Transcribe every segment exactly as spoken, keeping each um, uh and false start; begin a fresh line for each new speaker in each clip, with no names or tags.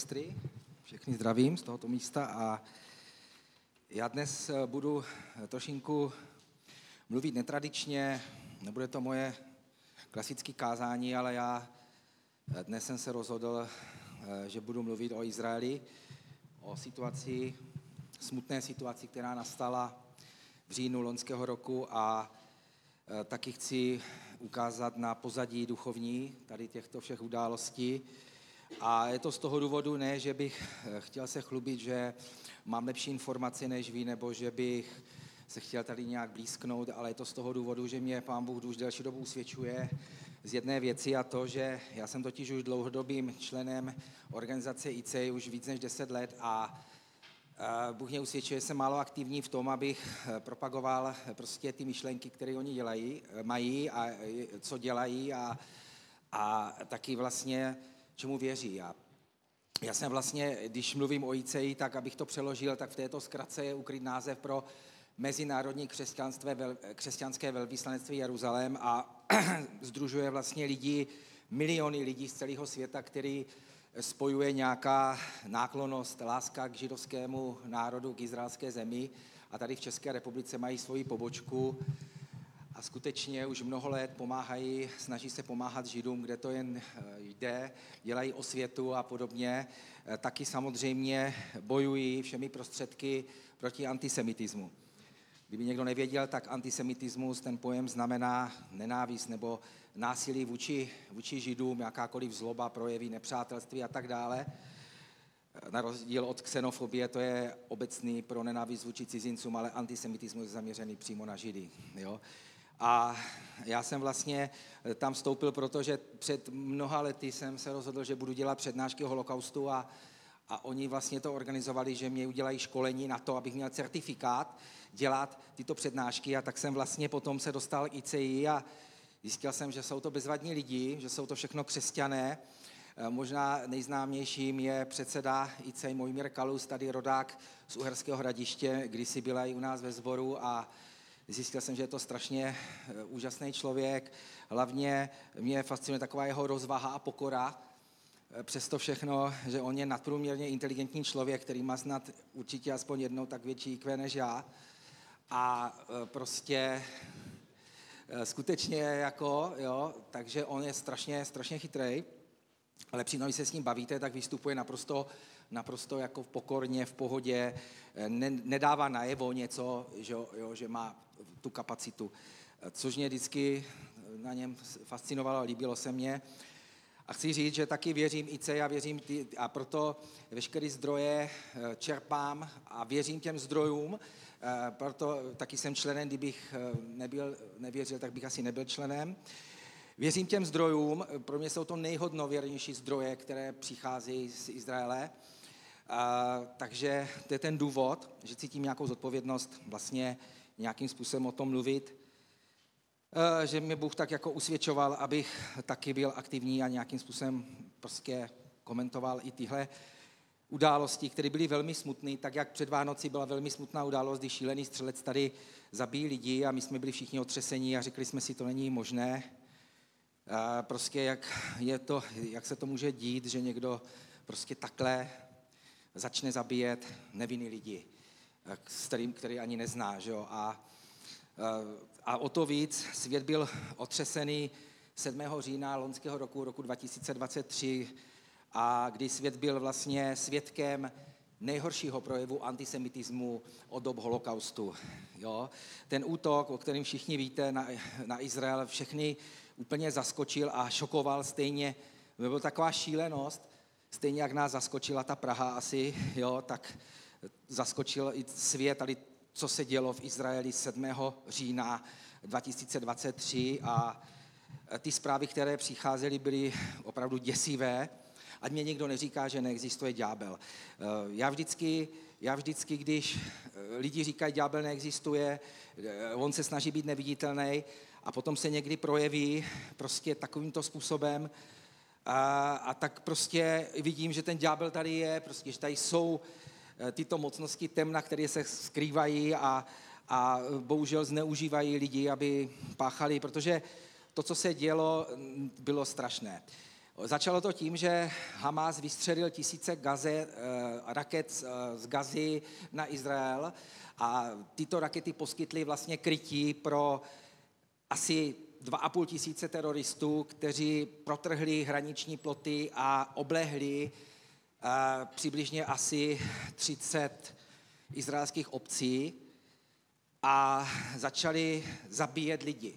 sestry, všechny zdravím z tohoto místa a já dnes budu trošinku mluvit netradičně, nebude to moje klasické kázání, ale já dnes jsem se rozhodl, že budu mluvit o Izraeli, o situaci, smutné situaci, která nastala v říjnu loňského roku a taky chci ukázat na pozadí duchovní tady těchto všech událostí. A je to z toho důvodu ne, že bych chtěl se chlubit, že mám lepší informace než vy, nebo že bych se chtěl tady nějak blízknout, ale je to z toho důvodu, že mě Pán Bůh už delší dobu usvědčuje z jedné věci a to, že já jsem totiž už dlouhodobým členem organizace I C E už víc než deset let a Bůh mě usvědčuje, že jsem málo aktivní v tom, abych propagoval prostě ty myšlenky, které oni dělají, mají a co dělají a, a taky vlastně čemu věří. A já jsem vlastně, když mluvím o I C E, tak abych to přeložil, tak v této zkratce je ukryt název pro Mezinárodní křesťanské velvyslanectví Jeruzalém a sdružuje vlastně lidi, miliony lidí z celého světa, který spojuje nějaká náklonnost, láska k židovskému národu, k izraelské zemi a tady v České republice mají svoji pobočku a skutečně už mnoho let pomáhají, snaží se pomáhat Židům, kde to jen jde, dělají osvětu a podobně. Taky samozřejmě bojují všemi prostředky proti antisemitismu. Kdyby někdo nevěděl, tak antisemitismus, ten pojem znamená nenávist nebo násilí vůči, vůči Židům, jakákoliv zloba, projevy nepřátelství a tak dále. Na rozdíl od xenofobie, to je obecný pro nenávist vůči cizincům, ale antisemitismus je zaměřený přímo na Židy. Jo? A já jsem vlastně tam vstoupil, protože před mnoha lety jsem se rozhodl, že budu dělat přednášky o holokaustu a, a oni vlastně to organizovali, že mě udělají školení na to, abych měl certifikát dělat tyto přednášky a tak jsem vlastně potom se dostal k I C I a zjistil jsem, že jsou to bezvadní lidi, že jsou to všechno křesťané. Možná nejznámějším je předseda I C I Mojmír Kalus, tady rodák z Uherského Hradiště, kdysi byla i u nás ve sboru a zjistil jsem, že je to strašně úžasný člověk. Hlavně mě fascinuje taková jeho rozvaha a pokora. Přesto všechno, že on je nadprůměrně inteligentní člověk, který má snad určitě aspoň jednou tak větší I Q než já. A prostě skutečně jako, jo, takže on je strašně, strašně chytrej, ale přitom, když se s ním bavíte, tak vystupuje naprosto, naprosto jako pokorně, v pohodě, ne, nedává najevo něco, že, jo, že má tu kapacitu, což mě vždycky na něm fascinovalo, líbilo se mně. A chci říct, že taky věřím I C E a věřím ty, a proto veškeré zdroje čerpám a věřím těm zdrojům, proto taky jsem členem, kdybych nebyl, nevěřil, tak bych asi nebyl členem. Věřím těm zdrojům, pro mě jsou to nejhodnověrnější zdroje, které přicházejí z Izraele, a, takže to je ten důvod, že cítím nějakou zodpovědnost vlastně nějakým způsobem o tom mluvit, a, že mě Bůh tak jako usvědčoval, abych taky byl aktivní a nějakým způsobem prostě komentoval i tyhle události, které byly velmi smutné, tak jak před Vánoci byla velmi smutná událost, kdy šílený střelec tady zabíjí lidi a my jsme byli všichni otřesení a řekli jsme si, to není možné. A prostě jak, je to, jak se to může dít, že někdo prostě takhle začne zabíjet nevinný lidi, s kterým, který ani nezná. Že jo? A, a o to víc svět byl otřesený sedmého října loňského roku, roku dva tisíce dvacet tři, a kdy svět byl vlastně svědkem nejhoršího projevu antisemitismu od dob holokaustu. Jo? Ten útok, o kterém všichni víte, na, na Izrael, všechny úplně zaskočil a šokoval stejně. Byla taková šílenost, stejně jak nás zaskočila ta Praha asi, jo, tak zaskočil i svět, ale co se dělo v Izraeli sedmého října dva tisíce dvacet tři a ty zprávy, které přicházely, byly opravdu děsivé. Ať mě někdo neříká, že neexistuje ďábel. Já vždycky, já vždycky, když lidi říkají, ďábel neexistuje, on se snaží být neviditelný a potom se někdy projeví prostě takovýmto způsobem a, a tak prostě vidím, že ten ďábel tady je, prostě, že tady jsou tyto mocnosti temna, které se skrývají a, a bohužel zneužívají lidi, aby páchali, protože to, co se dělo, bylo strašné. Začalo to tím, že Hamas vystřelil tisíce gaze, raket z Gazy na Izrael a tyto rakety poskytly vlastně krytí pro asi dva a půl tisíce teroristů, kteří protrhli hraniční ploty a oblehli přibližně asi třicet izraelských obcí a začali zabíjet lidi.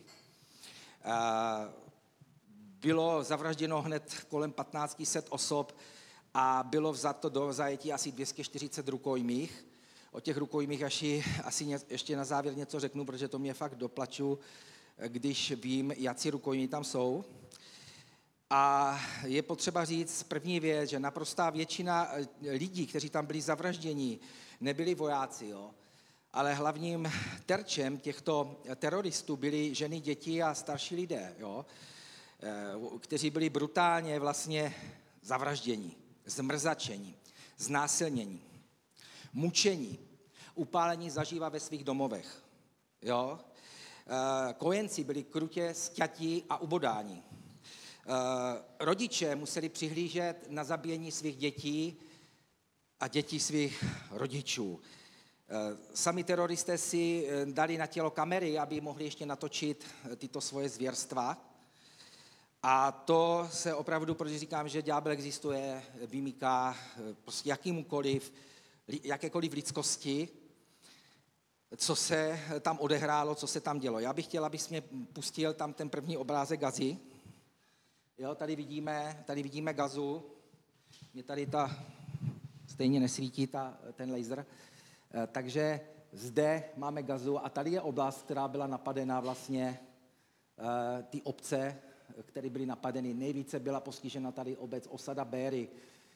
Bylo zavražděno hned kolem patnáct set osob a bylo vzato do zajetí asi dvě stě čtyřicet rukojmích. O těch rukojmích asi, asi ještě na závěr něco řeknu, protože to mě fakt doplaču, když vím, jací rukojmí tam jsou. A je potřeba říct první věc, že naprostá většina lidí, kteří tam byli zavražděni, nebyli vojáci, jo? Ale hlavním terčem těchto teroristů byly ženy, děti a starší lidé, jo? Kteří byli brutálně vlastně zavražděni, zmrzačeni, znásilněni, mučení, upálení zaživa ve svých domovech. Jo? Kojenci byli krutě sťatí a ubodáni. Rodiče museli přihlížet na zabíjení svých dětí a dětí svých rodičů. Sami teroristé si dali na tělo kamery, aby mohli ještě natočit tyto svoje zvěrstva. A to se opravdu, protože říkám, že ďábel existuje, vymýká prostě jakýmukoliv, jakékoliv lidskosti, co se tam odehrálo, co se tam dělo. Já bych chtěl, abys mě pustil tam ten první obrázek Gazy. Jo, tady vidíme, tady vidíme Gazu. Mě tady ta stejně nesvítí ta, ten laser. Takže zde máme Gazu a tady je oblast, která byla napadena vlastně ty obce, které byly napadeny. Nejvíce byla postižena tady obec osada Béry.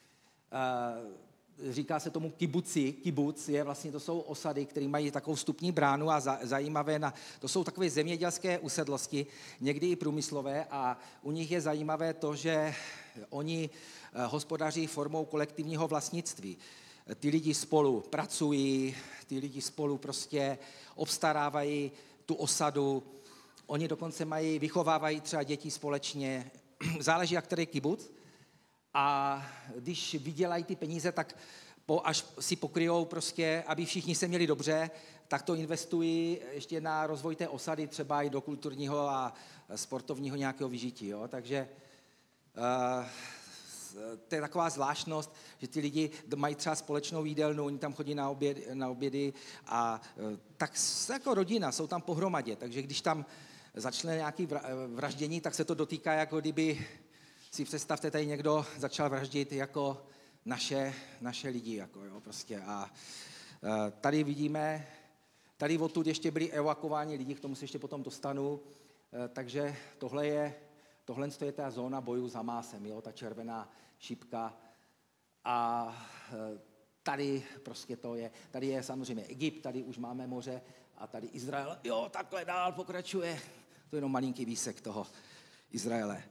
Říká se tomu kibuci. Kibuc je vlastně, to jsou osady, které mají takovou vstupní bránu a zajímavé, na, to jsou takové zemědělské usedlosti, někdy i průmyslové a u nich je zajímavé to, že oni hospodaří formou kolektivního vlastnictví. Ty lidi spolu pracují, ty lidi spolu prostě obstarávají tu osadu, oni dokonce mají, vychovávají třeba děti společně, záleží, jak který kibuc. A když vydělají ty peníze, tak po, až si pokryjou prostě, aby všichni se měli dobře, tak to investují ještě na rozvoj té osady, třeba i do kulturního a sportovního nějakého vyžití. Jo? Takže uh, to je taková zvláštnost, že ty lidi mají třeba společnou jídelnu, oni tam chodí na, oběd, na obědy a uh, tak jako rodina, jsou tam pohromadě. Takže když tam začne nějaké vraždění, tak se to dotýká, jako kdyby si představte, tady někdo začal vraždit jako naše, naše lidi. Jako, jo, prostě. A e, tady vidíme, tady odtud ještě byli evakuováni lidi, k tomu se ještě potom dostanu. E, takže tohle je, tohle je ta zóna bojů za Hamásem, jo, ta červená šipka. A e, tady prostě to je, tady je samozřejmě Egypt, tady už máme moře a tady Izrael. Jo, takhle dál pokračuje. To je jenom malinký výsek toho Izraele.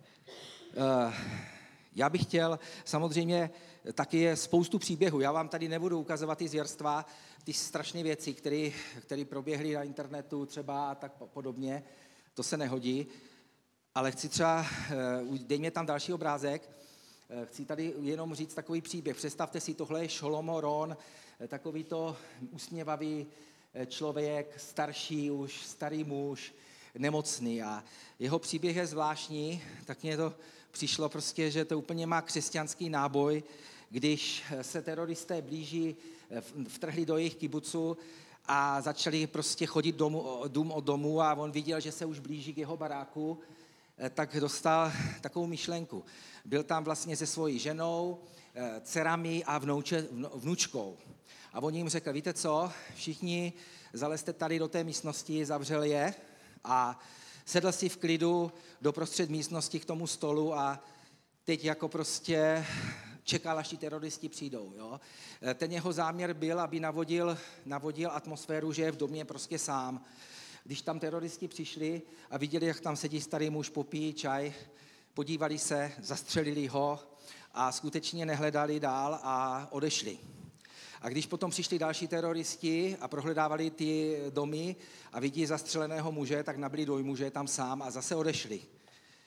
Já bych chtěl, samozřejmě taky je spoustu příběhů. Já vám tady nebudu ukazovat ty zvěrstva, ty strašné věci, které proběhly na internetu třeba a tak podobně. To se nehodí. Ale chci třeba, dej mě tam další obrázek, chci tady jenom říct takový příběh. Představte si, tohle je Šolomo Ron, takový to usměvavý člověk, starší už, starý muž, nemocný a jeho příběh je zvláštní, tak mně to přišlo prostě, že to úplně má křesťanský náboj, když se teroristé blíží, vtrhli do jejich kibucu a začali prostě chodit domu, dům od domu a on viděl, že se už blíží k jeho baráku, tak dostal takovou myšlenku. Byl tam vlastně se svojí ženou, dcerami a vnouče, vnučkou. A on jim řekl, víte co, všichni zalezte tady do té místnosti, zavřel je a sedl si v klidu doprostřed místnosti k tomu stolu a teď jako prostě čekal, až ti teroristi přijdou. Jo? Ten jeho záměr byl, aby navodil, navodil atmosféru, že je v domě prostě sám. Když tam teroristi přišli a viděli, jak tam sedí starý muž, popíjí čaj, podívali se, zastřelili ho a skutečně nehledali dál a odešli. A když potom přišli další teroristi a prohledávali ty domy a vidí zastřeleného muže, tak nabili dojmu, že je tam sám a zase odešli.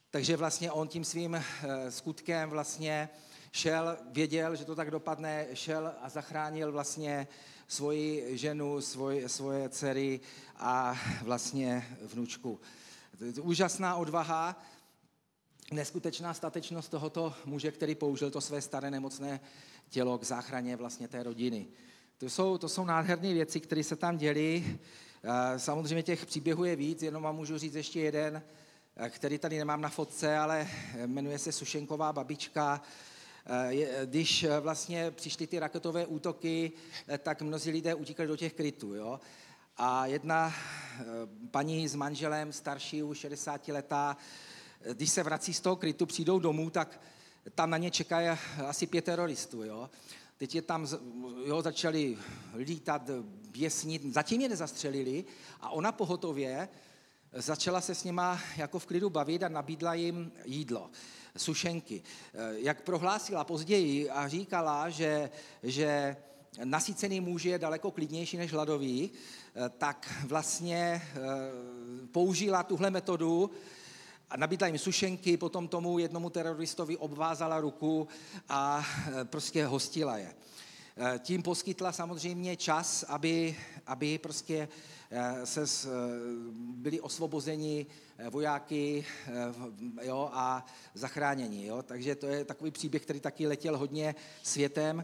Takže vlastně on tím svým skutkem vlastně šel, věděl, že to tak dopadne, šel a zachránil vlastně svoji ženu, svoj, svoje dcery a vlastně vnučku. Úžasná odvaha, neskutečná statečnost tohoto muže, který použil to své staré nemocné tělo k záchraně vlastně té rodiny. To jsou, to jsou nádherné věci, které se tam děly. Samozřejmě těch příběhů je víc, jenom vám můžu říct ještě jeden, který tady nemám na fotce, ale jmenuje se Sušenková babička. Když vlastně přišly ty raketové útoky, tak mnozí lidé utíkali do těch krytů. Jo? A jedna paní s manželem, starší, už šedesátiletá, když se vrací z toho krytu, přijdou domů, tak tam na ně čekají asi pět teroristů. Jo? Teď je tam, jo, začali lítat, běsnit, zatím je nezastřelili a ona pohotově začala se s nima jako v klidu bavit a nabídla jim jídlo, sušenky. Jak prohlásila později a říkala, že, že nasycený muž je daleko klidnější než hladový, tak vlastně použila tuhle metodu a nabídla jim sušenky, potom tomu jednomu teroristovi obvázala ruku a prostě hostila je. Tím poskytla samozřejmě čas, aby, aby prostě se byli osvobozeni vojáky, jo, a zachráněni. Jo. Takže to je takový příběh, který taky letěl hodně světem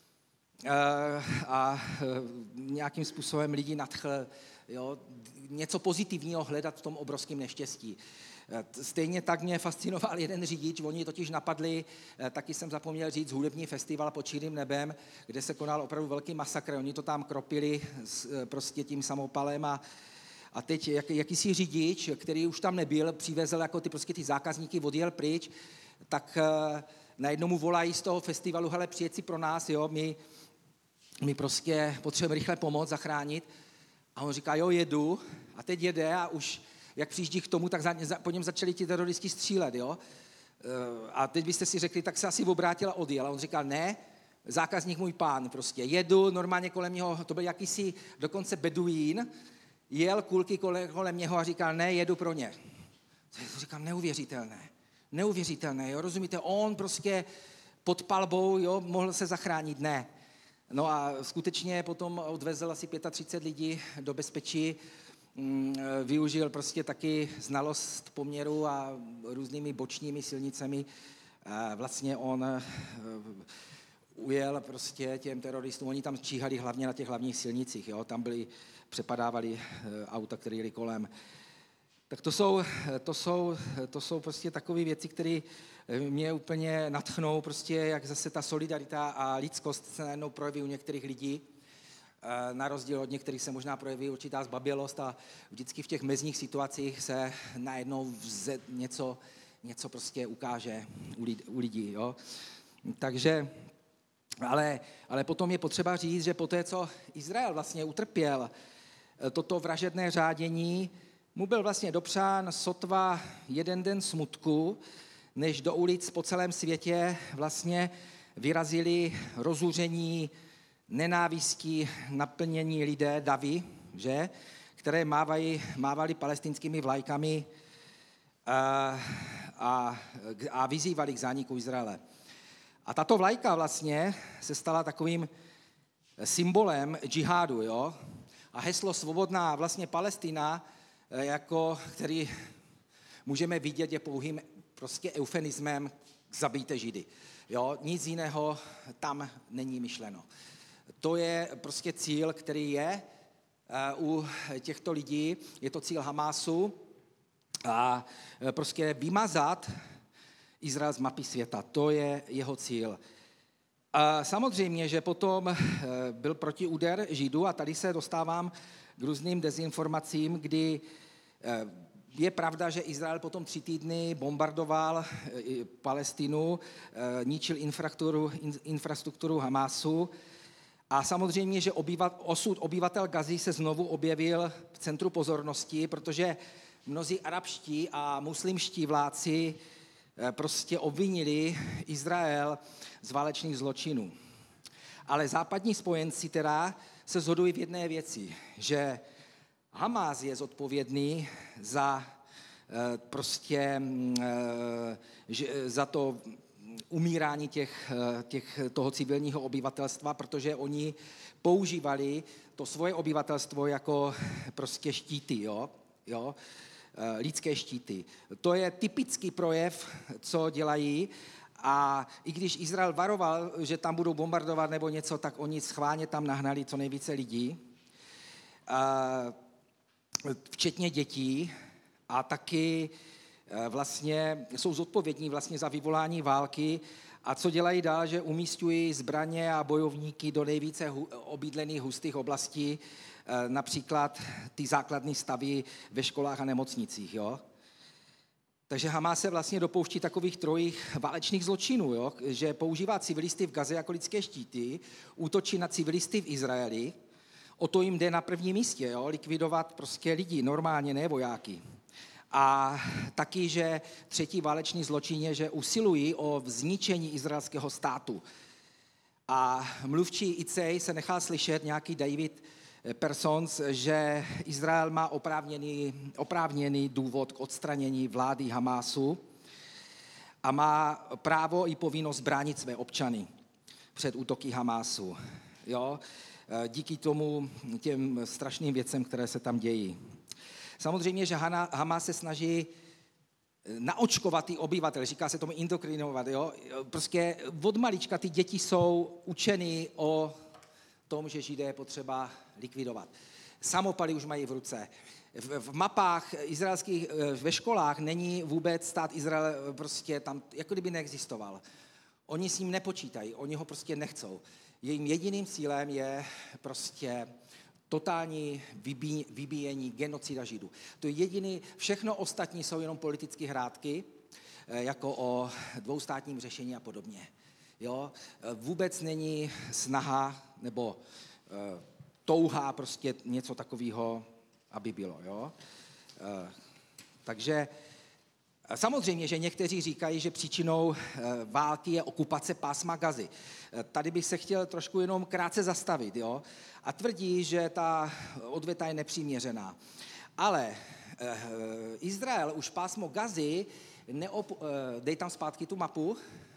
a nějakým způsobem lidi nadchl, jo, něco pozitivního hledat v tom obrovském neštěstí. Stejně tak mě fascinoval jeden řidič, oni totiž napadli, taky jsem zapomněl říct, hudební festival pod čirým nebem, kde se konal opravdu velký masakr, oni to tam kropili s, prostě tím samopalem a, a teď jak, jakýsi řidič, který už tam nebyl, přivezl jako ty, prostě ty zákazníky, odjel pryč, tak najednou mu volají z toho festivalu, hele, přijet si pro nás, jo, my, my prostě potřebujeme rychle pomoct, zachránit. A on říká, jo, jedu, a teď jede a už jak přijíždí k tomu, tak za, za, po něm začali ti teroristi střílet, jo. A teď byste si řekli, tak se asi obrátil a odjel. A on říkal, ne, zákazník můj pán, prostě jedu, normálně kolem něho, to byl jakýsi dokonce beduín, jel kulky kolem, kolem něho a říkal, ne, jedu pro ně. To říkám, neuvěřitelné, neuvěřitelné, jo, rozumíte, on prostě pod palbou, jo, mohl se zachránit, ne. No a skutečně potom odvezl asi třicet pět lidí do bezpečí, využil prostě taky znalost poměru a různými bočními silnicemi. Vlastně on ujel prostě těm teroristům, oni tam číhali hlavně na těch hlavních silnicích, jo? Tam byli, přepadávali auta, které jeli kolem. Tak to jsou, to jsou, to jsou prostě takové věci, které mě úplně nadchnou, prostě jak zase ta solidarita a lidskost se najednou projeví u některých lidí. Na rozdíl od některých se možná projeví určitá zbabělost a vždycky v těch mezních situacích se najednou vze, něco, něco prostě ukáže u lidí. Jo? Takže, ale, ale potom je potřeba říct, že poté, co Izrael vlastně utrpěl toto vražedné řádění, mu byl vlastně dopřán sotva jeden den smutku, než do ulic po celém světě vlastně vyrazili rozuření, nenávistí, naplnění lidé, davy, že, které mávají, mávali palestinskými vlajkami a, a, a vyzývali k zániku Izraele. A tato vlajka vlastně se stala takovým symbolem džihádu, jo? A heslo svobodná vlastně Palestina, jako, který můžeme vidět, je pouhým prostě eufemismem zabijte Židy. Jo? Nic jiného tam není myšleno. To je prostě cíl, který je u těchto lidí, je to cíl Hamásu a prostě vymazat Izrael z mapy světa, to je jeho cíl. A samozřejmě, že potom byl protiúder Židů a tady se dostávám k různým dezinformacím, kdy je pravda, že Izrael potom tři týdny bombardoval Palestinu, ničil infrastrukturu, infrastrukturu Hamásu a samozřejmě, že obyvat, osud obyvatel Gazy se znovu objevil v centru pozornosti, protože mnozí arabští a muslimští vládci prostě obvinili Izrael z válečných zločinů. Ale západní spojenci teda se shodují v jedné věci, že Hamás je zodpovědný za prostě že za to umírání těch, těch, toho civilního obyvatelstva, protože oni používali to svoje obyvatelstvo jako prostě štíty, jo, jo, lidské štíty. To je typický projev, co dělají, a i když Izrael varoval, že tam budou bombardovat nebo něco, tak oni schválně tam nahnali co nejvíce lidí, včetně dětí, a taky vlastně jsou zodpovědní vlastně za vyvolání války. A co dělají dál, že umísťují zbraně a bojovníky do nejvíce obydlených hustých oblastí, například ty základní stavy ve školách a nemocnicích. Jo? Takže Hamas se vlastně dopouští takových trojích válečných zločinů, jo? Že používá civilisty v Gaze jako lidské štíty, útočí na civilisty v Izraeli, o to jim jde na prvním místě, jo? Likvidovat prostě lidi, normálně, ne vojáky. A taky, že třetí váleční zločin je, že usilují o zničení izraelského státu. A mluvčí I C E se nechal slyšet nějaký David Persons, že Izrael má oprávněný, oprávněný důvod k odstranění vlády Hamásu a má právo i povinnost bránit své občany před útoky Hamásu. Jo? Díky tomu těm strašným věcem, které se tam dějí. Samozřejmě, že Hamas se snaží naočkovat ty obyvatele, říká se tomu indokrinovat. Jo? Prostě od malička ty děti jsou učeny o tom, že Židé je potřeba likvidovat. Samopaly už mají v ruce. V, v mapách izraelských ve školách není vůbec stát Izrael, prostě tam jako kdyby neexistoval. Oni s ním nepočítají, oni ho prostě nechcou. Jejím jediným cílem je prostě totální vybí, vybíjení, genocida Židů. To je jediný, všechno ostatní jsou jenom politické hrátky, jako o dvoustátním řešení a podobně. Jo? Vůbec není snaha nebo e, touha prostě něco takového, aby bylo. Jo? E, takže samozřejmě, že někteří říkají, že příčinou války je okupace pásma Gazy. Tady bych se chtěl trošku jenom krátce zastavit, jo? A tvrdí, že ta odveta je nepřiměřená. Ale Izrael už pásmo Gazy, neop, dej tam zpátky tu mapu,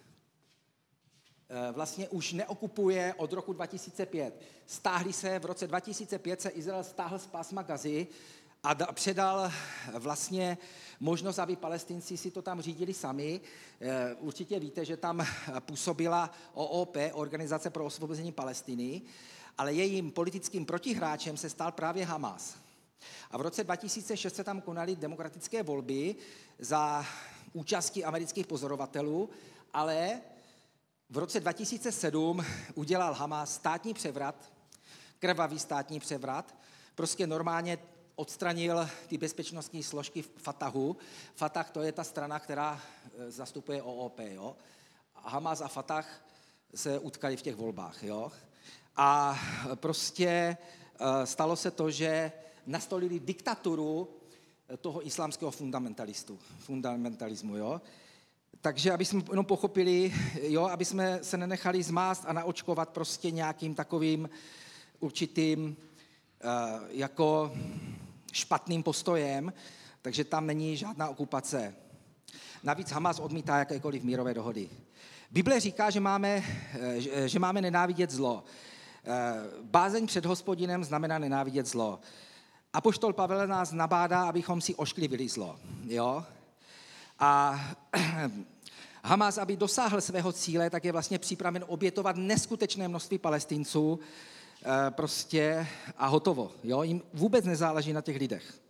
vlastně už neokupuje od roku dva tisíce pět. Stáhli se, v roce dva tisíce pět se Izrael stáhl z pásma Gazy a předal vlastně možnost, aby Palestinci si to tam řídili sami. Určitě víte, že tam působila O O P, Organizace pro osvobození Palestiny, ale jejím politickým protihráčem se stal právě Hamas. A v roce dva tisíce šest se tam konaly demokratické volby za účasti amerických pozorovatelů, ale v roce dva tisíce sedm udělal Hamas státní převrat, krvavý státní převrat, prostě normálně odstranil ty bezpečnostní složky Fatahu. Fatah to je ta strana, která zastupuje O O P. Jo? A Hamas a Fatah se utkali v těch volbách. Jo? A prostě stalo se to, že nastolili diktaturu toho islámského fundamentalistu, fundamentalismu. Jo? Takže, aby jsme jenom pochopili, jo, aby jsme se nenechali zmást a naočkovat prostě nějakým takovým určitým uh, jako špatným postojem, takže tam není žádná okupace. Navíc Hamas odmítá jakékoliv mírové dohody. Bible říká, že máme, že máme nenávidět zlo. Bázeň před Hospodinem znamená nenávidět zlo. Apoštol Pavel nás nabádá, abychom si ošklivili zlo. Jo? A Hamas, aby dosáhl svého cíle, tak je vlastně připraven obětovat neskutečné množství Palestinců prostě a hotovo. Jo? Jim vůbec nezáleží na těch lidech.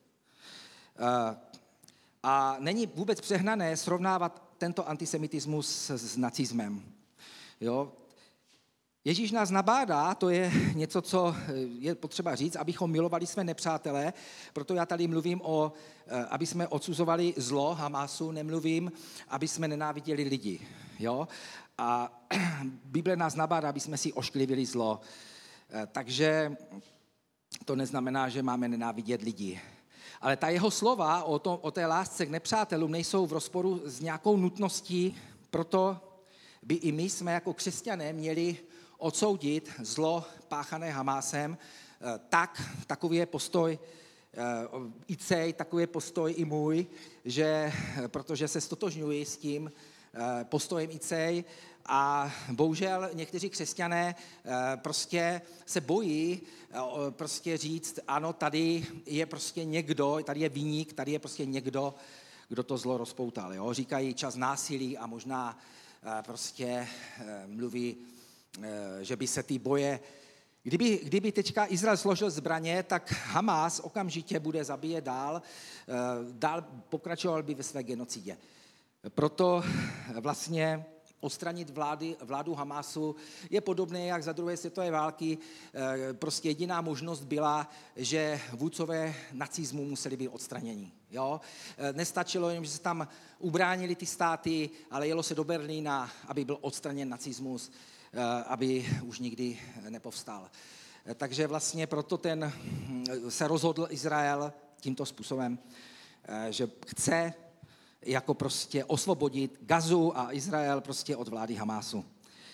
A není vůbec přehnané srovnávat tento antisemitismus s, s nacismem. Jo? Ježíš nás nabádá, to je něco, co je potřeba říct, abychom milovali své nepřátele, proto já tady mluvím o, aby jsme odsuzovali zlo Hamasu, nemluvím, aby jsme nenáviděli lidi. Jo? A Bible nás nabádá, aby jsme si ošklivili zlo. Takže to neznamená, že máme nenávidět lidi. Ale ta jeho slova o, tom, o té lásce k nepřátelům nejsou v rozporu s nějakou nutností, proto by i my jsme jako křesťané měli odsoudit zlo páchané Hamásem. Tak, takový je postoj Icej, takový postoj i můj, že, protože se stotožňuji s tím postojem Icej a bohužel někteří křesťané prostě se bojí prostě říct, ano, tady je prostě někdo, tady je viník, tady je prostě někdo, kdo to zlo rozpoutal. Jo? Říkají čas násilí a možná prostě mluví, že by se ty boje Kdyby, kdyby teďka Izrael složil zbraně, tak Hamas okamžitě bude zabíjet dál, dál pokračoval by ve své genocidě. Proto vlastně odstranit vlády, vládu Hamasu je podobné, jak za druhé světové války. Prostě jediná možnost byla, že vůdcové nacismu museli být odstraněni. Jo? Nestačilo jenom, že se tam ubránili ty státy, ale jelo se do Berlína, aby byl odstraněn nacismus, aby už nikdy nepovstal. Takže vlastně proto ten se rozhodl Izrael tímto způsobem, že chce jako prostě osvobodit Gazu a Izrael prostě od vlády Hamásu.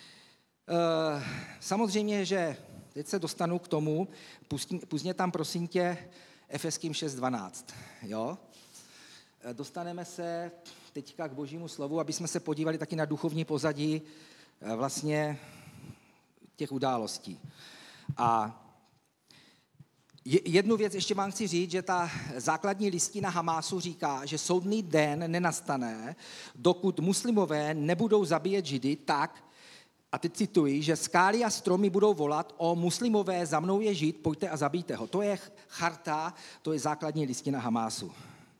Samozřejmě, že teď se dostanu k tomu, pustě tam prosím tě Efeským šest dvanáct. Jo? Dostaneme se teďka k Božímu slovu, aby jsme se podívali taky na duchovní pozadí vlastně těch událostí. A jednu věc ještě vám chci říct, že ta základní listina Hamásu říká, že soudný den nenastane, dokud muslimové nebudou zabíjet Židy tak, a teď cituji, že skály a stromy budou volat, o muslimové, za mnou je Žid, pojďte a zabijte ho. To je charta, to je základní listina Hamásu.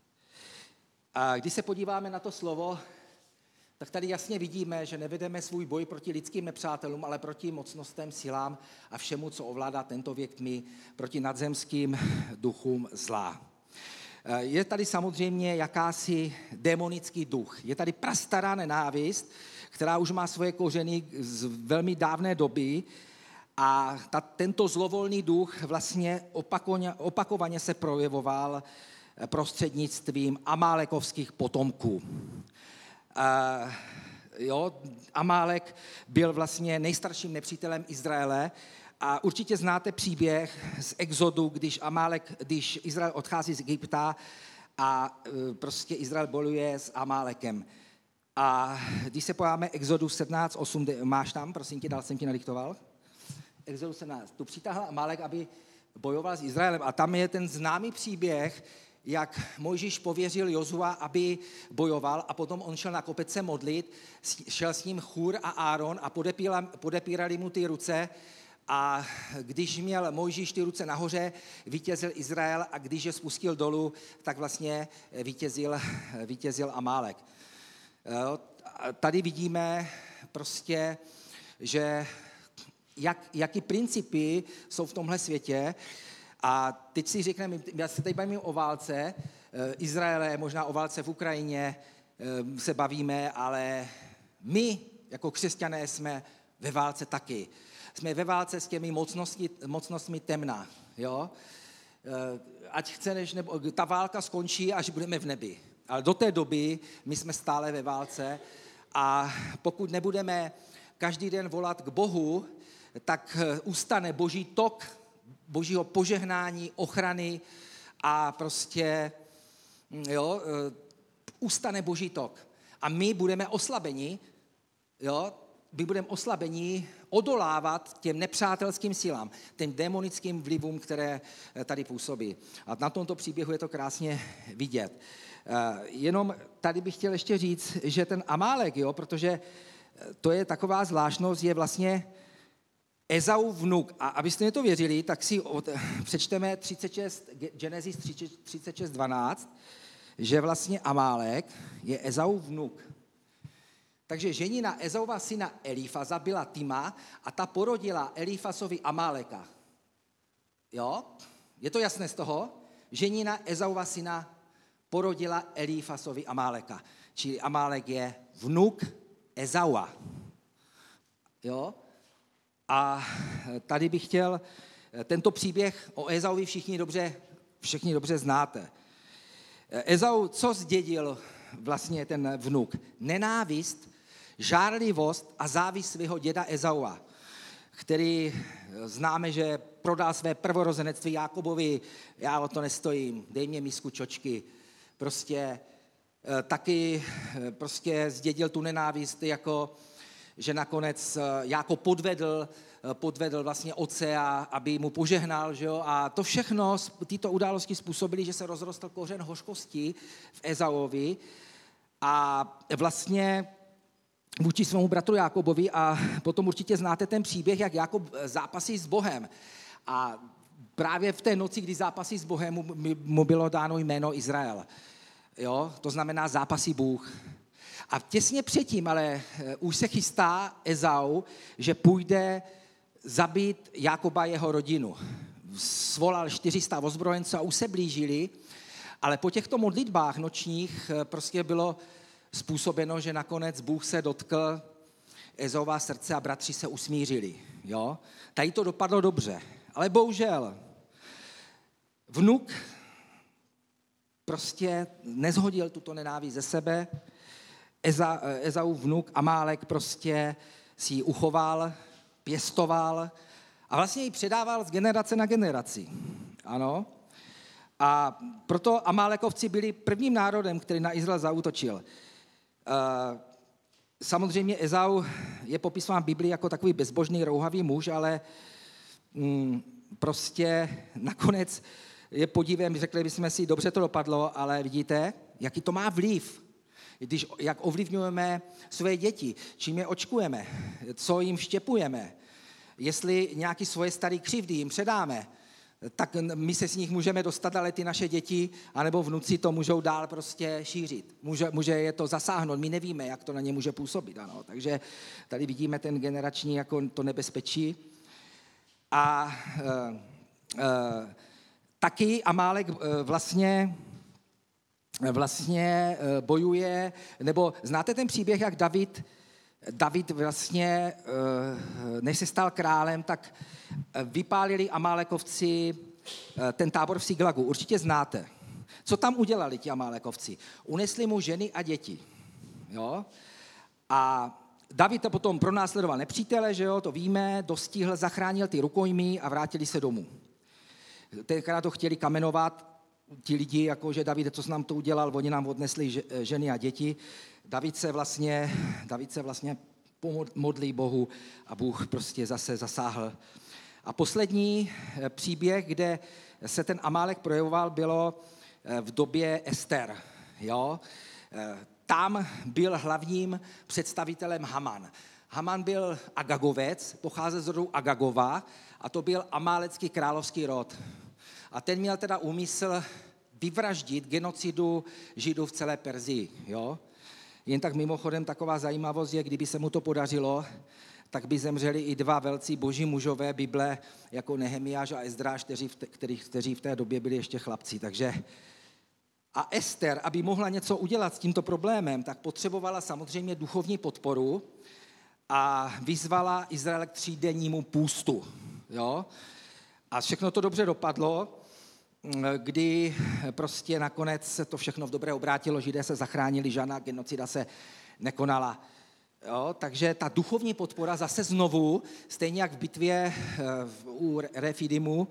A když se podíváme na to slovo, tak tady jasně vidíme, že nevedeme svůj boj proti lidským nepřátelům, ale proti mocnostem, silám a všemu, co ovládá tento věk tmy, proti nadzemským duchům zla. Je tady samozřejmě jakási démonický duch. Je tady prastará nenávist, která už má svoje kořeny z velmi dávné doby a ta, tento zlovolný duch vlastně opakovaně, opakovaně se projevoval prostřednictvím amálekovských potomků. Uh, jo, Amálek byl vlastně nejstarším nepřítelem Izraele a určitě znáte příběh z Exodu, když Amálek, když Izrael odchází z Egypta a uh, prostě Izrael bojuje s Amálekem. A když se pojáme Exodu sedmnáct osm, máš tam, prosím tě, dal jsem ti nadiktoval? Exodu sedmnáct, tu přitáhl Amálek, aby bojoval s Izraelem a tam je ten známý příběh, jak Mojžíš pověřil Jozua, aby bojoval a potom on šel na kopec se modlit, šel s ním Chůr a Áron a podepírali mu ty ruce a když měl Mojžíš ty ruce nahoře, vítězil Izrael a když je spustil dolů, tak vlastně vítězil, vítězil Amálek. Tady vidíme prostě, že jak, jaký principy jsou v tomhle světě. A teď si řekneme, já se tady bavíme o válce, Izraele, možná o válce v Ukrajině se bavíme, ale my jako křesťané jsme ve válce taky. Jsme ve válce s těmi mocnosti, mocnostmi temna. Jo? Ať chceš, nebo ta válka skončí, až budeme v nebi. Ale do té doby my jsme stále ve válce a pokud nebudeme každý den volat k Bohu, tak ustane Boží tok Božího požehnání, ochrany a prostě jo, ustane Boží tok. A my budeme oslabeni, jo, my budeme oslabeni odolávat těm nepřátelským silám, těm démonickým vlivům, které tady působí. A na tomto příběhu je to krásně vidět. Jenom tady bych chtěl ještě říct, že ten Amálek, jo, protože to je taková zvláštnost, je vlastně Ezau vnuk. A abyste mě to věřili, tak si od, přečteme třicet šest, Genesis třicet šest dvanáct, že vlastně Amálek je Ezau vnuk. Takže ženina Ezauva syna Elifaza byla Tima a ta porodila Elifazovi Amáleka. Jo? Je to jasné z toho? Ženina Ezauva syna porodila Elifazovi Amáleka. Čili Amálek je vnuk Ezaua. Jo? A tady bych chtěl, tento příběh o Ezauvi všichni dobře, všichni dobře znáte. Ezau, co zdědil vlastně ten vnuk? Nenávist, žárlivost a závist svého děda Ezaua. který známe, že prodal své prvorozenectví Jákobovi, já o to nestojím, dej mě misku čočky. Prostě taky prostě zdědil tu nenávist, jako že nakonec Jákob podvedl, podvedl vlastně otce, a, aby mu požehnal, že jo? A to všechno, tyto události způsobily, že se rozrostl kořen hořkosti v Ezauovi a vlastně vůči svému bratru Jákobovi, a potom určitě znáte ten příběh, jak Jákob zápasí s Bohem. A právě v té noci, kdy zápasí s Bohem, mu, mu bylo dáno jméno Izrael. Jo? To znamená zápasí Bůh. A těsně předtím, ale už se chystá Ezau, že půjde zabít Jákoba a jeho rodinu. Svolal čtyři sta ozbrojenců a už se blížili, ale po těchto modlitbách nočních prostě bylo způsobeno, že nakonec Bůh se dotkl Ezaova srdce a bratři se usmířili. Jo? Tady to dopadlo dobře, ale bohužel vnuk prostě nezhodil tuto nenávist ze sebe. Eza, Ezaův vnuk Amálek prostě si ji uchoval, pěstoval a vlastně ji předával z generace na generaci. Ano. A proto Amálekovci byli prvním národem, který na Izrael zaútočil. Samozřejmě Ezau je popisován v Biblii jako takový bezbožný, rouhavý muž, ale mm, prostě nakonec je podívem, řekli bychom si, dobře to dopadlo, ale vidíte, jaký to má vliv, když, jak ovlivňujeme své děti, čím je očkujeme, co jim vštěpujeme, jestli nějaké svoje staré křivdy jim předáme, tak my se z nich můžeme dostat, ale ty naše děti anebo vnuci to můžou dál prostě šířit. Může, může je to zasáhnout, my nevíme, jak to na ně může působit. Ano. Takže tady vidíme ten generační jako to nebezpečí. A e, e, taky Amálek e, vlastně, vlastně e, bojuje, nebo znáte ten příběh, jak David David vlastně, než se stal králem, tak vypálili Amálekovci ten tábor v Siglagu. Určitě znáte. Co tam udělali ti Amálekovci? Unesli mu ženy a děti. Jo? A David to potom pronásledoval nepřítele, že jo, to víme, dostihl, zachránil ty rukojmí a vrátili se domů. Tenkrát to chtěli kamenovat ti lidi, jako že David, co jsi nám to udělal, oni nám odnesli ženy a děti. David se vlastně, David se vlastně pomodlí Bohu a Bůh prostě zase zasáhl. A poslední příběh, kde se ten Amálek projevoval, bylo v době Ester. Jo? Tam byl hlavním představitelem Haman. Haman byl Agagovec, pocházel z rodu Agagova a to byl amálecký královský rod. A ten měl teda úmysl vyvraždit genocidu Židů v celé Perzii. Jo? Jen tak mimochodem taková zajímavost je, kdyby se mu to podařilo, tak by zemřeli i dva velcí boží mužové Bible, jako Nehemiáš a Ezdráš, kteří v, te, kteří, kteří v té době byli ještě chlapci. Takže a Ester, aby mohla něco udělat s tímto problémem, tak potřebovala samozřejmě duchovní podporu a vyzvala Izrael k třídennímu půstu. Jo? A všechno to dobře dopadlo, kdy prostě nakonec se to všechno v dobré obrátilo, Židé se zachránili, žádná genocida se nekonala. Jo, takže ta duchovní podpora zase znovu, stejně jak v bitvě u Refidimu,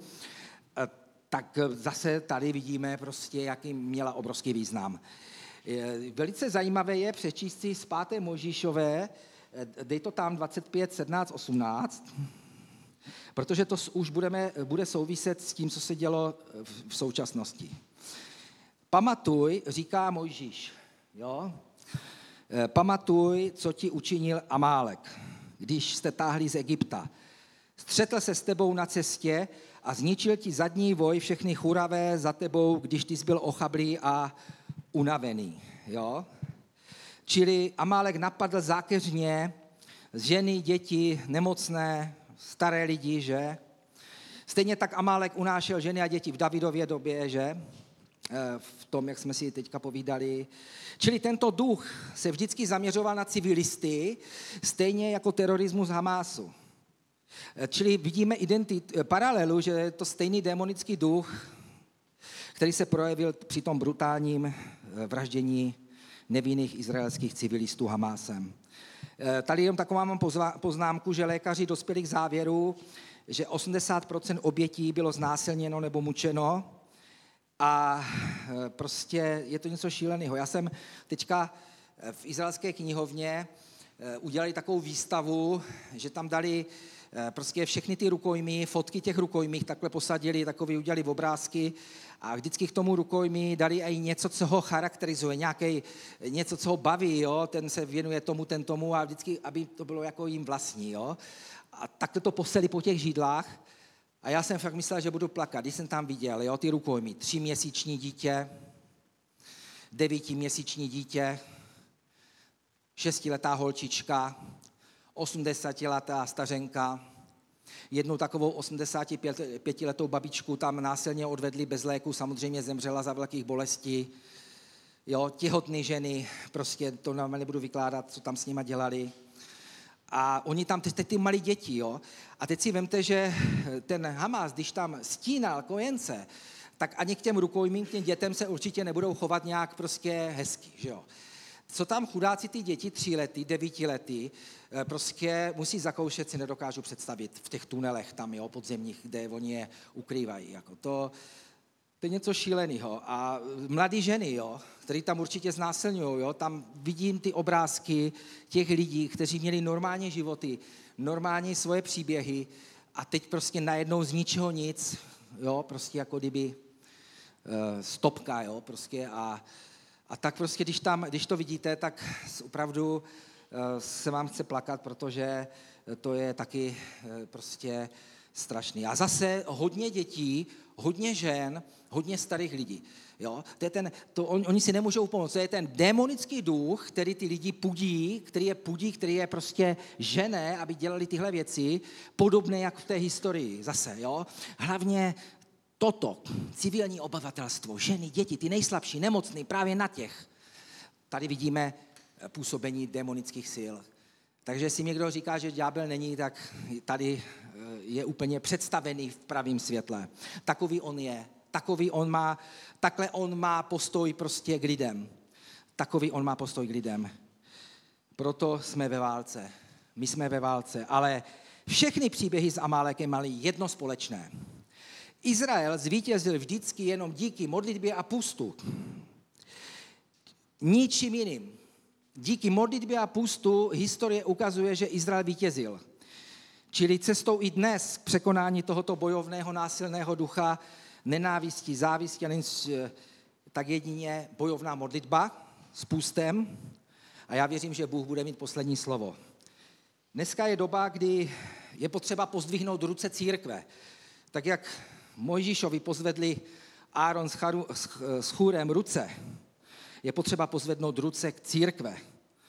tak zase tady vidíme prostě, jaký měla obrovský význam. Velice zajímavé je přečíst si z páté Mojžíšové, dej to tam dvacet pět, sedmnáct, osmnáct, protože to už budeme, bude souviset s tím, co se dělo v současnosti. Pamatuj, říká Mojžíš, jo? Pamatuj, co ti učinil Amálek, když jste táhli z Egypta. Střetl se s tebou na cestě a zničil ti zadní voj všechny churavé za tebou, když ty jsi byl ochablý a unavený. Jo? Čili Amálek napadl zákeřně ženy, děti, nemocné, staré lidi, že? Stejně tak Amálek unášel ženy a děti v Davidově době, že? V tom, jak jsme si teďka povídali. Čili tento duch se vždycky zaměřoval na civilisty, stejně jako terorismus Hamásu. Čili vidíme identit, paralelu, že je to stejný démonický duch, který se projevil při tom brutálním vraždění nevinných izraelských civilistů Hamásem. Tady jenom taková mám poznámku, že lékaři dospěli k závěru, že osmdesát procent obětí bylo znásilněno nebo mučeno a prostě je to něco šíleného. Já jsem teďka v izraelské knihovně udělali takovou výstavu, že tam dali prostě všechny ty rukojmí, fotky těch rukojmích takhle posadili, takový udělali obrázky a vždycky k tomu rukojmí dali i něco, co ho charakterizuje, nějaký, něco, co ho baví, jo? Ten se věnuje tomu, ten tomu a vždycky, aby to bylo jako jim vlastní. Jo? A takhle to poseli po těch židlách a já jsem fakt myslel, že budu plakat, když jsem tam viděl, jo, ty rukojmí, tříměsíční dítě, devítiměsíční dítě, šestiletá holčička, osmdesátiletá stařenka, jednu takovou osmdesátipětiletou babičku tam násilně odvedli bez léku, samozřejmě zemřela za velkých bolestí. Jo, těhotné ženy, prostě to nám nebudu vykládat, co tam s nima dělali. A oni tam, teď ty malí děti, jo. A teď si vemte, že ten Hamás, když tam stínal kojence, tak ani k těm rukojmím, k těm dětem se určitě nebudou chovat nějak prostě hezky, že jo. Co tam chudáci ty děti, tříletý, devítiletý, prostě musí zakoušet, si nedokážu představit v těch tunelech tam, jo, podzemních, kde oni je ukrývají. Jako to, to je něco šíleného. A mladí ženy, jo, který tam určitě znásilňují, jo, tam vidím ty obrázky těch lidí, kteří měli normální životy, normální svoje příběhy a teď prostě najednou z ničeho nic, jo, prostě jako kdyby uh, stopka, jo, prostě a A tak prostě, když, tam, když to vidíte, tak opravdu se vám chce plakat, protože to je taky prostě strašný. A zase hodně dětí, hodně žen, hodně starých lidí. Jo? To je ten, to on, oni si nemůžou pomoct. To je ten démonický duch, který ty lidi pudí, který je pudí, který je prostě žené, aby dělali tyhle věci, podobné jak v té historii zase. Jo? Hlavně toto, civilní obyvatelstvo, ženy, děti, ty nejslabší, nemocný, právě na těch. Tady vidíme působení démonických sil. Takže si někdo říká, že ďábel není, tak tady je úplně představený v pravém světle. Takový on je, takový on má, takhle on má postoj prostě k lidem. Takový on má postoj k lidem. Proto jsme ve válce. My jsme ve válce, ale všechny příběhy s Amálekem mají jedno společné. Izrael zvítězil vždycky jenom díky modlitbě a půstu. Ničím jiným. Díky modlitbě a půstu historie ukazuje, že Izrael vítězil. Čili cestou i dnes k překonání tohoto bojovného násilného ducha, nenávistí, závisti, tak jedině bojovná modlitba s půstem. A já věřím, že Bůh bude mít poslední slovo. Dneska je doba, kdy je potřeba pozdvihnout ruce církve. Tak jak Mojžíšovi pozvedli Áron s, Charu, s Chůrem ruce, je potřeba pozvednout ruce k církve.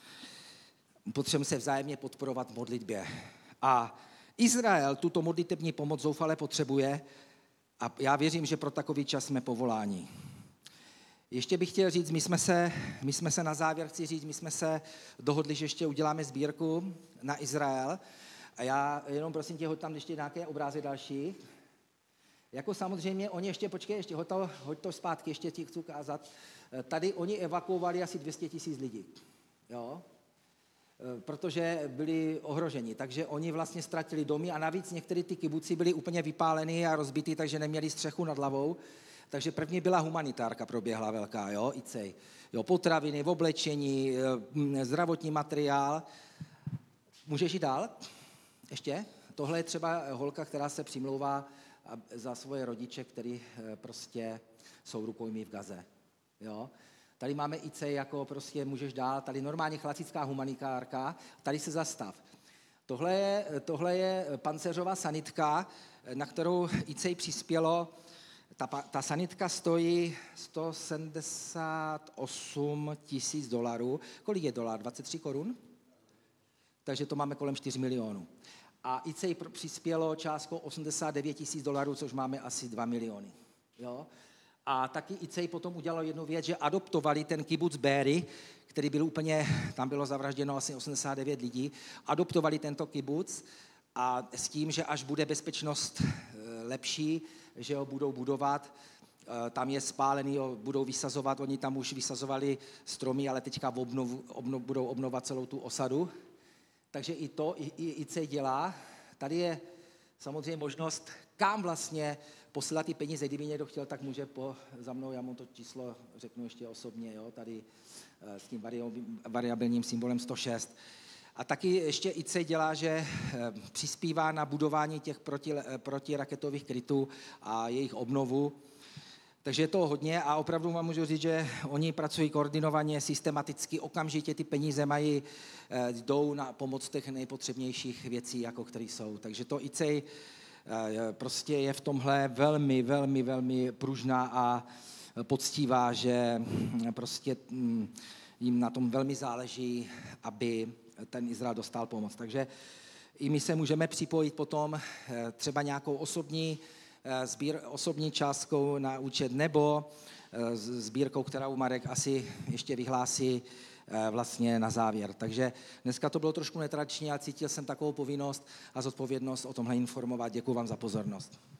Potřebujeme se vzájemně podporovat v modlitbě. A Izrael tuto modlitební pomoc zoufale potřebuje a já věřím, že pro takový čas jsme povoláni. Ještě bych chtěl říct, my jsme se, my jsme se na závěr chci říct, my jsme se dohodli, že ještě uděláme sbírku na Izrael a já jenom prosím tě, hoď tam ještě nějaké obrázky další. Jako samozřejmě, oni ještě, počkej, ještě hoď to, hoď to zpátky, ještě ti chci ukázat. Tady oni evakuovali asi dvě stě tisíc lidí, jo? Protože byli ohroženi, takže oni vlastně ztratili domy a navíc některé ty kibuci byly úplně vypáleny a rozbitý, takže neměli střechu nad hlavou. Takže první byla humanitárka, proběhla velká, jo, I C E. Jo, potraviny, oblečení, zdravotní materiál. Můžeš jít dál? Ještě? Tohle je třeba holka, která se přimlouvá za svoje rodiče, který prostě jsou rukojmí v Gaze. Jo? Tady máme I C E, jako prostě můžeš dál, tady normálně chlapická humanitárka, tady se zastav. Tohle je, tohle je pancéřová sanitka, na kterou I C E přispělo. Ta, ta sanitka stojí sto sedmdesát osm tisíc dolarů. Kolik je dolar? dvacet tři korun? Takže to máme kolem čtyři milionů. A I C E přispělo částkou osmdesát devět tisíc dolarů, což máme asi dva miliony. Jo? A taky I C E potom udělalo jednu věc, že adoptovali ten kibuc Béry, který byl úplně, tam bylo zavražděno asi osmdesát devět lidí, adoptovali tento kibuc a s tím, že až bude bezpečnost lepší, že ho budou budovat, tam je spálený, budou vysazovat, oni tam už vysazovali stromy, ale teďka obnovu, obnov, budou obnovovat celou tu osadu. Takže i to i, i I C dělá. Tady je samozřejmě možnost, kam vlastně posílat ty peníze. Kdyby někdo chtěl, tak může po, za mnou, já mu to číslo řeknu ještě osobně, jo, tady s tím variabilním symbolem sto šest. A taky ještě I C dělá, že přispívá na budování těch proti, protiraketových krytů a jejich obnovu. Takže je to hodně a opravdu vám můžu říct, že oni pracují koordinovaně, systematicky, okamžitě ty peníze mají, jdou na pomoc těch nejpotřebnějších věcí, jako které jsou. Takže to I C prostě je v tomhle velmi, velmi, velmi pružná a poctivá, že prostě jim na tom velmi záleží, aby ten Izrael dostal pomoc. Takže i my se můžeme připojit potom třeba nějakou osobní sbír, osobní částkou na účet nebo sbírkou, kterou Marek asi ještě vyhlásí vlastně na závěr. Takže dneska to bylo trošku netradiční, ale cítil jsem takovou povinnost a zodpovědnost o tomhle informovat. Děkuji vám za pozornost.